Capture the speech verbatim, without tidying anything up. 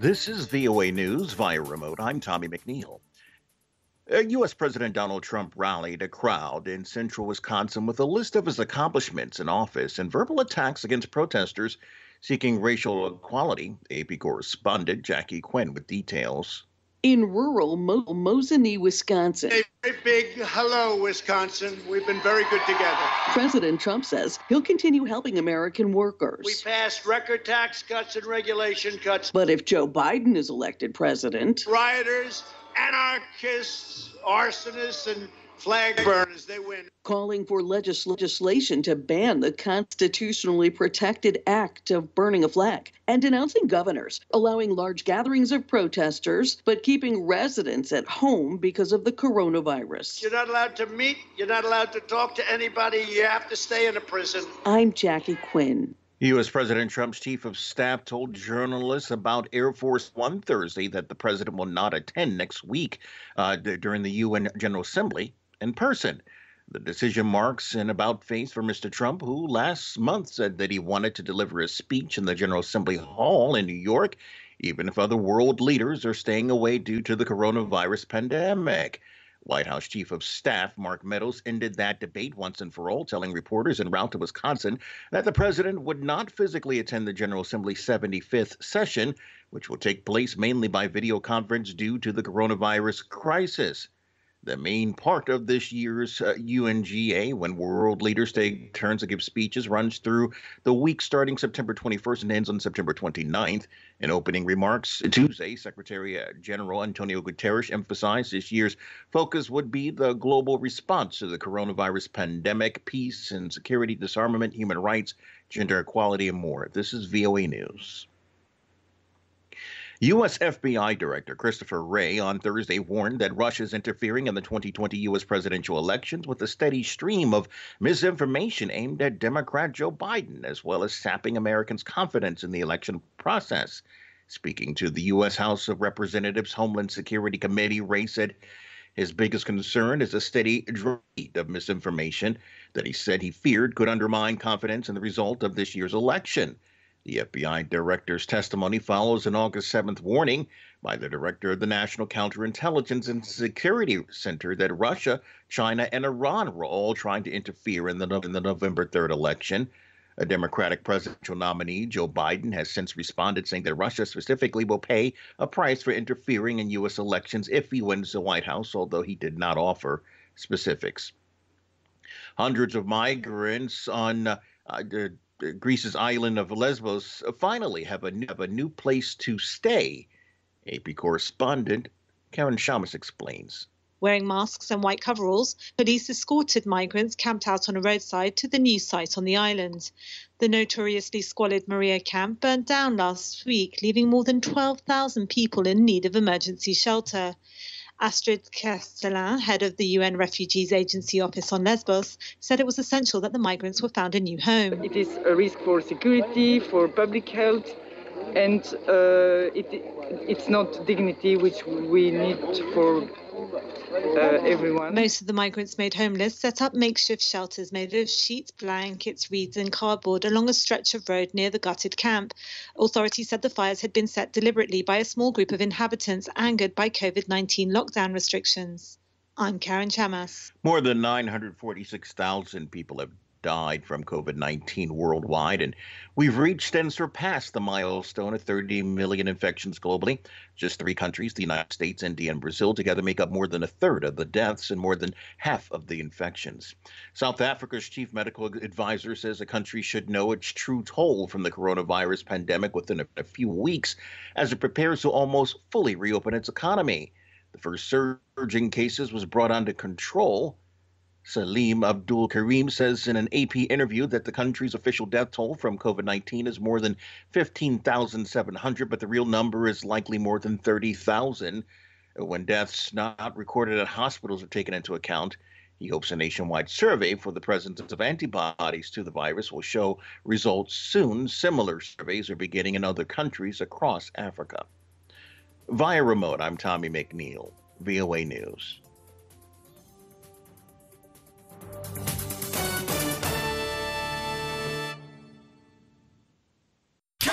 This is V O A News via remote. I'm Tommy McNeil. Uh, U S. President Donald Trump rallied a crowd in central Wisconsin with a list of his accomplishments in office and verbal attacks against protesters seeking racial equality. A P correspondent Jackie Quinn with details. In rural Mo- Mosinee, Wisconsin, A very big hello, Wisconsin. We've been very good together. President Trump says he'll continue helping American workers. We passed record tax cuts and regulation cuts. But if Joe Biden is elected president, Rioters, anarchists, arsonists, and flag burners, they win. Calling for legis- legislation to ban the constitutionally protected act of burning a flag, and denouncing governors allowing large gatherings of protesters, but keeping residents at home because of the coronavirus. You're not allowed to meet. You're not allowed to talk to anybody. You have to stay in a prison. I'm Jackie Quinn. U S. President Trump's chief of staff told journalists about Air Force One Thursday that the president will not attend next week uh, d- during the U N General Assembly in person. The decision marks an about face for Mister Trump, who last month said that he wanted to deliver a speech in the General Assembly Hall in New York, even if other world leaders are staying away due to the coronavirus pandemic. White House Chief of Staff Mark Meadows ended that debate once and for all, telling reporters en route to Wisconsin that the president would not physically attend the General Assembly's seventy-fifth session, which will take place mainly by video conference due to the coronavirus crisis. The main part of this year's uh, U N G A, when world leaders take turns to give speeches, runs through the week starting September twenty-first and ends on September twenty-ninth. In opening remarks Tuesday, Secretary General Antonio Guterres emphasized this year's focus would be the global response to the coronavirus pandemic, peace and security, disarmament, human rights, gender equality, and more. This is V O A News. U S. F B I Director Christopher Wray on Thursday warned that Russia is interfering in the twenty twenty U S presidential elections with a steady stream of misinformation aimed at Democrat Joe Biden, as well as sapping Americans' confidence in the election process. Speaking to the U S. House of Representatives Homeland Security Committee, Wray said his biggest concern is a steady drumbeat of misinformation that he said he feared could undermine confidence in the result of this year's election. The F B I director's testimony follows an August seventh warning by the director of the National Counterintelligence and Security Center that Russia, China, and Iran were all trying to interfere in the, in the November third election. A Democratic presidential nominee, Joe Biden, has since responded, saying that Russia specifically will pay a price for interfering in U S elections if he wins the White House, although he did not offer specifics. Hundreds of migrants on uh, the Greece's island of Lesbos finally have a, have a new place to stay. A P correspondent Karen Shamus explains. Wearing masks and white coveralls, police escorted migrants camped out on a roadside to the new site on the island. The notoriously squalid Maria camp burnt down last week, leaving more than twelve thousand people in need of emergency shelter. Astrid Castellin, head of the U N Refugees Agency office on Lesbos, said it was essential that the migrants were found a new home. It is a risk for security, for public health, and uh, it, it's not dignity which we need for uh, everyone. Most of the migrants made homeless set up makeshift shelters made of sheets, blankets, reeds and cardboard along a stretch of road near the gutted camp. Authorities said the fires had been set deliberately by a small group of inhabitants angered by COVID nineteen lockdown restrictions. I'm Karen Chamas. More than nine hundred forty-six thousand people have died from COVID nineteen worldwide, and we've reached and surpassed the milestone of thirty million infections globally. Just three countries, the United States, India, and Brazil, together make up more than a third of the deaths and more than half of the infections. South Africa's chief medical advisor says the country should know its true toll from the coronavirus pandemic within a, a few weeks as it prepares to almost fully reopen its economy. The first surge in cases was brought under control. Salim Abdul Karim says in an A P interview that the country's official death toll from COVID nineteen is more than fifteen thousand seven hundred, but the real number is likely more than thirty thousand. When deaths not recorded at hospitals are taken into account, he hopes a nationwide survey for the presence of antibodies to the virus will show results soon. Similar surveys are beginning in other countries across Africa. Via remote, I'm Tommy McNeil, V O A News.